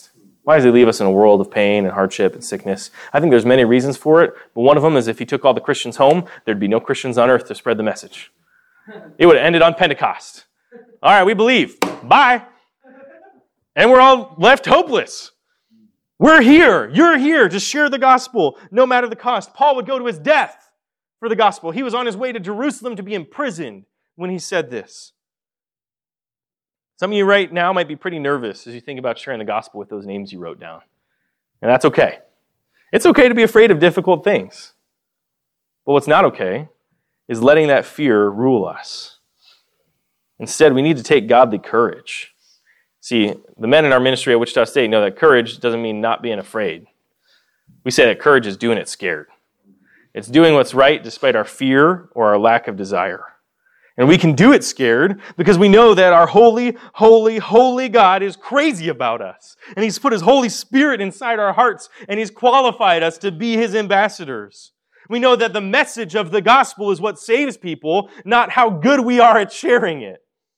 Why does he leave us in a world of pain and hardship and sickness? I think there's many reasons for it, but one of them is if he took all the Christians home, there'd be no Christians on earth to spread the message. It would have ended on Pentecost. All right, we believe. Bye. And we're all left hopeless. We're here. You're here to share the gospel, no matter the cost. Paul would go to his death for the gospel. He was on his way to Jerusalem to be imprisoned when he said this. Some of you right now might be pretty nervous as you think about sharing the gospel with those names you wrote down. And that's okay. It's okay to be afraid of difficult things. But what's not okay is letting that fear rule us. Instead, we need to take godly courage. See, the men in our ministry at Wichita State know that courage doesn't mean not being afraid. We say that courage is doing it scared. It's doing what's right despite our fear or our lack of desire. And we can do it scared because we know that our holy, holy, holy God is crazy about us. And He's put His Holy Spirit inside our hearts, and He's qualified us to be His ambassadors. We know that the message of the gospel is what saves people, not how good we are at sharing it.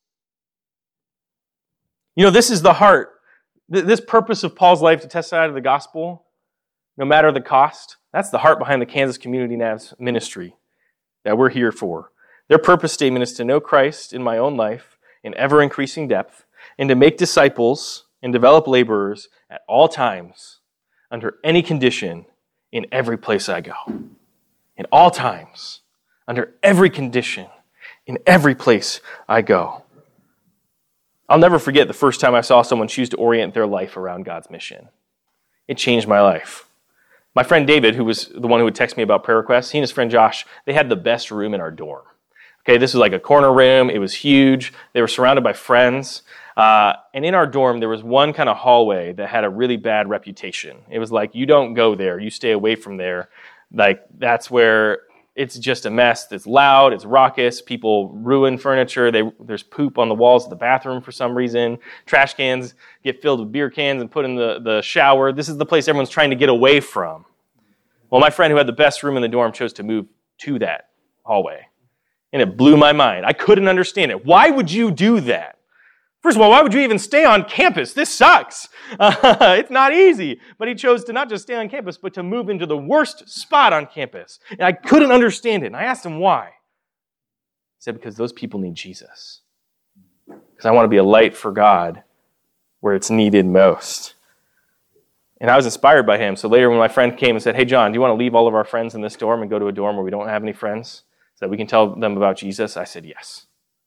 You know, this is the heart. This purpose of Paul's life to testify to the gospel, no matter the cost, that's the heart behind the Kansas Community Nav's ministry that we're here for. Their purpose statement is to know Christ in my own life in ever-increasing depth and to make disciples and develop laborers at all times, under any condition, in every place I go. In all times, under every condition, in every place I go. I'll never forget the first time I saw someone choose to orient their life around God's mission. It changed my life. My friend David, who was the one who would text me about prayer requests, he and his friend Josh, they had the best room in our dorm. Okay, this was like a corner room. It was huge. They were surrounded by friends. Uh, and in our dorm, there was one kind of hallway that had a really bad reputation. It was like, you don't go there. You stay away from there. Like, that's where it's just a mess. It's loud. It's raucous. People ruin furniture. They, there's poop on the walls of the bathroom for some reason. Trash cans get filled with beer cans and put in the, the shower. This is the place everyone's trying to get away from. Well, my friend who had the best room in the dorm chose to move to that hallway. And it blew my mind. I couldn't understand it. Why would you do that? First of all, why would you even stay on campus? This sucks. Uh, it's not easy. But he chose to not just stay on campus, but to move into the worst spot on campus. And I couldn't understand it. And I asked him why. He said, because those people need Jesus. Because I want to be a light for God where it's needed most. And I was inspired by him. So later when my friend came and said, hey, John, do you want to leave all of our friends in this dorm and go to a dorm where we don't have any friends so that we can tell them about Jesus? I said, yes.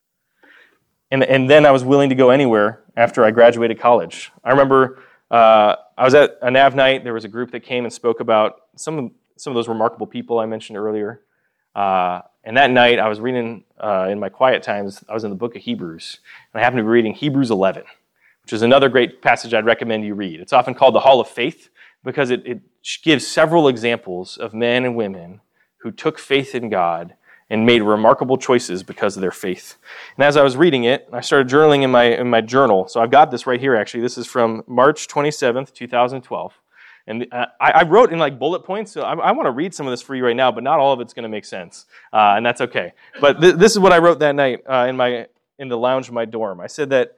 And, and then I was willing to go anywhere after I graduated college. I remember uh, I was at a Nav night. There was a group that came and spoke about some of, some of those remarkable people I mentioned earlier. Uh, and that night I was reading, uh, in my quiet times, I was in the book of Hebrews. And I happened to be reading Hebrews eleven, which is another great passage I'd recommend you read. It's often called the Hall of Faith because it, it gives several examples of men and women who took faith in God and made remarkable choices because of their faith. And as I was reading it, I started journaling in my in my journal. So I've got this right here, actually. This is from March twenty-seventh, twenty twelve. And uh, I, I wrote in like bullet points, so I, I want to read some of this for you right now, but not all of it's going to make sense, uh, and that's okay. But th- this is what I wrote that night uh, in my in the lounge of my dorm. I said that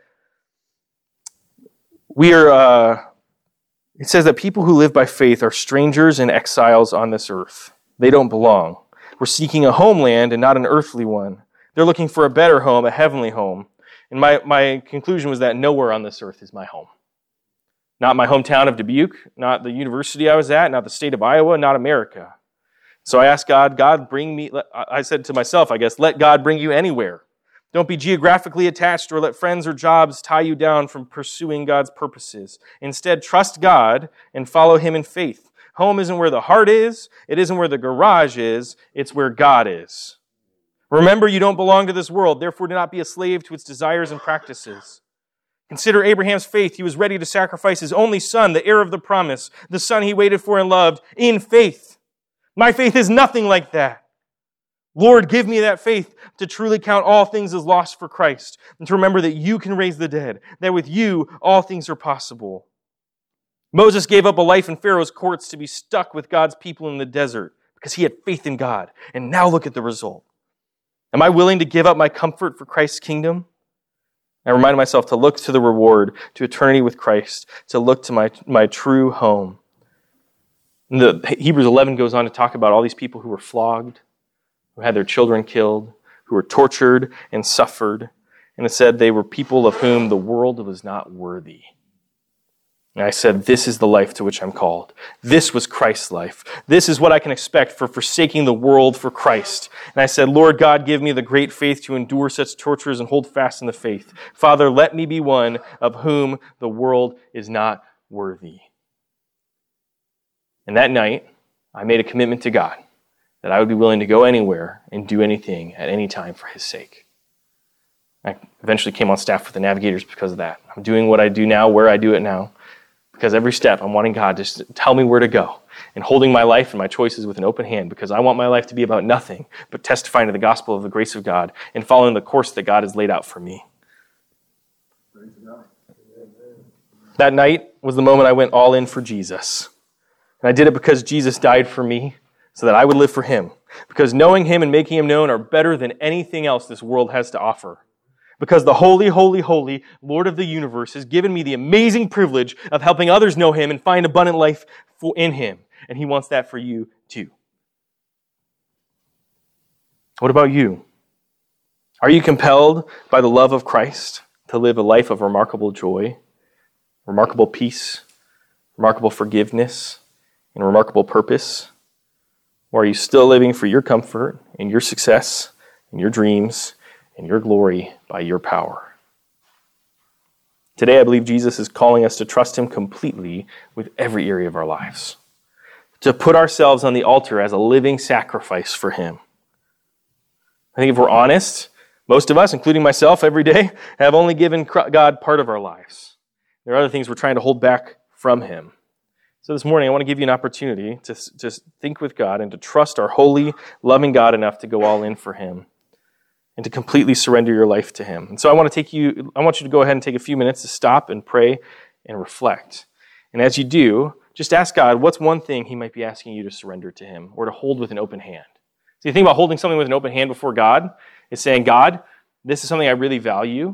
we are, uh, it says that people who live by faith are strangers and exiles on this earth. They don't belong. We're seeking a homeland and not an earthly one. They're looking for a better home, a heavenly home. And my, my conclusion was that nowhere on this earth is my home. Not my hometown of Dubuque, not the university I was at, not the state of Iowa, not America. So I asked God, God, bring me, I said to myself, I guess, let God bring you anywhere. Don't be geographically attached or let friends or jobs tie you down from pursuing God's purposes. Instead, trust God and follow Him in faith. Home isn't where the heart is. It isn't where the garage is. It's where God is. Remember, you don't belong to this world. Therefore, do not be a slave to its desires and practices. Consider Abraham's faith. He was ready to sacrifice his only son, the heir of the promise, the son he waited for and loved, in faith. My faith is nothing like that. Lord, give me that faith to truly count all things as lost for Christ and to remember that you can raise the dead, that with you all things are possible. Moses gave up a life in Pharaoh's courts to be stuck with God's people in the desert because he had faith in God. And now look at the result. Am I willing to give up my comfort for Christ's kingdom? I reminded myself to look to the reward, to eternity with Christ, to look to my, my true home. And the Hebrews eleven goes on to talk about all these people who were flogged, who had their children killed, who were tortured and suffered. And it said they were people of whom the world was not worthy. And I said, this is the life to which I'm called. This was Christ's life. This is what I can expect for forsaking the world for Christ. And I said, Lord God, give me the great faith to endure such tortures and hold fast in the faith. Father, let me be one of whom the world is not worthy. And that night, I made a commitment to God that I would be willing to go anywhere and do anything at any time for his sake. I eventually came on staff with the Navigators because of that. I'm doing what I do now, where I do it now. Because every step, I'm wanting God to tell me where to go and holding my life and my choices with an open hand, because I want my life to be about nothing but testifying to the gospel of the grace of God and following the course that God has laid out for me. That night was the moment I went all in for Jesus. And I did it because Jesus died for me so that I would live for him. Because knowing him and making him known are better than anything else this world has to offer. Because the holy, holy, holy Lord of the universe has given me the amazing privilege of helping others know him and find abundant life in him. And he wants that for you too. What about you? Are you compelled by the love of Christ to live a life of remarkable joy, remarkable peace, remarkable forgiveness, and remarkable purpose? Or are you still living for your comfort and your success and your dreams and your glory by your power? Today, I believe Jesus is calling us to trust him completely with every area of our lives, to put ourselves on the altar as a living sacrifice for him. I think if we're honest, most of us, including myself every day, have only given God part of our lives. There are other things we're trying to hold back from him. So this morning, I want to give you an opportunity to just think with God and to trust our holy, loving God enough to go all in for him and to completely surrender your life to him. And so I want to take you, I want you to go ahead and take a few minutes to stop and pray and reflect. And as you do, just ask God, what's one thing he might be asking you to surrender to him or to hold with an open hand? So you think about holding something with an open hand before God is saying, God, this is something I really value,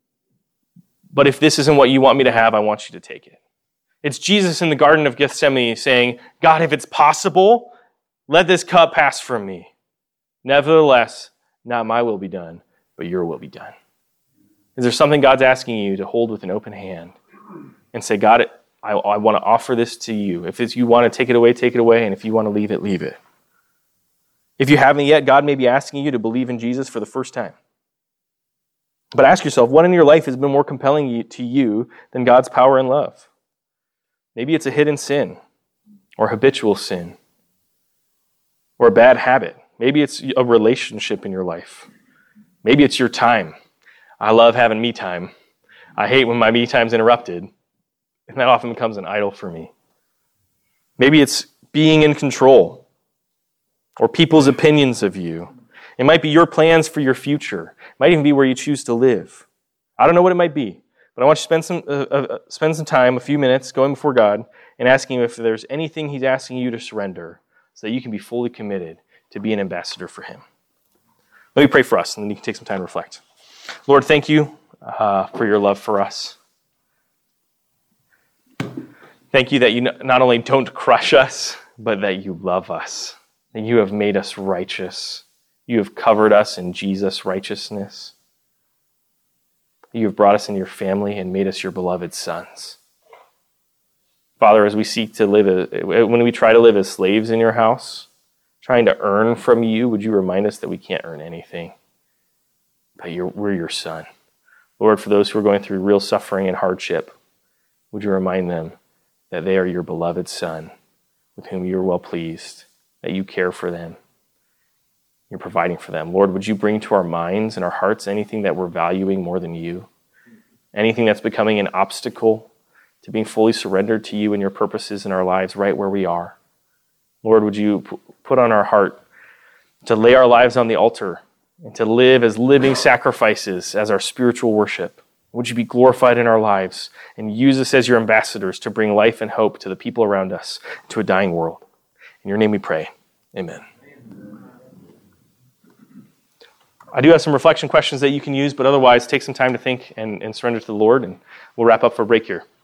but if this isn't what you want me to have, I want you to take it. It's Jesus in the Garden of Gethsemane saying, God, if it's possible, let this cup pass from me. Nevertheless, not my will be done, but your will be done. Is there something God's asking you to hold with an open hand and say, God, I, I want to offer this to you. If it's, you want to take it away, take it away. And if you want to leave it, leave it. If you haven't yet, God may be asking you to believe in Jesus for the first time. But ask yourself, what in your life has been more compelling to you than God's power and love? Maybe it's a hidden sin or habitual sin or a bad habit. Maybe it's a relationship in your life. Maybe it's your time. I love having me time. I hate when my me time's interrupted, and that often becomes an idol for me. Maybe it's being in control or people's opinions of you. It might be your plans for your future. It might even be where you choose to live. I don't know what it might be, but I want you to spend some uh, uh, spend some time, a few minutes, going before God and asking him if there's anything he's asking you to surrender so that you can be fully committed to be an ambassador for him. Let me pray for us, and then you can take some time to reflect. Lord, thank you uh, for your love for us. Thank you that you not only don't crush us, but that you love us. That you have made us righteous. You have covered us in Jesus' righteousness. You have brought us into your family and made us your beloved sons. Father, as we seek to live, as, when we try to live as slaves in your house, trying to earn from you, would you remind us that we can't earn anything, but you're, we're your son. Lord, for those who are going through real suffering and hardship, would you remind them that they are your beloved son, with whom you are well pleased, that you care for them, you're providing for them. Lord, would you bring to our minds and our hearts anything that we're valuing more than you, anything that's becoming an obstacle to being fully surrendered to you and your purposes in our lives right where we are. Lord, would you p- put on our heart to lay our lives on the altar and to live as living sacrifices as our spiritual worship. Would you be glorified in our lives and use us as your ambassadors to bring life and hope to the people around us, to a dying world. In your name we pray. Amen. I do have some reflection questions that you can use, but otherwise take some time to think and, and surrender to the Lord, and we'll wrap up for break here.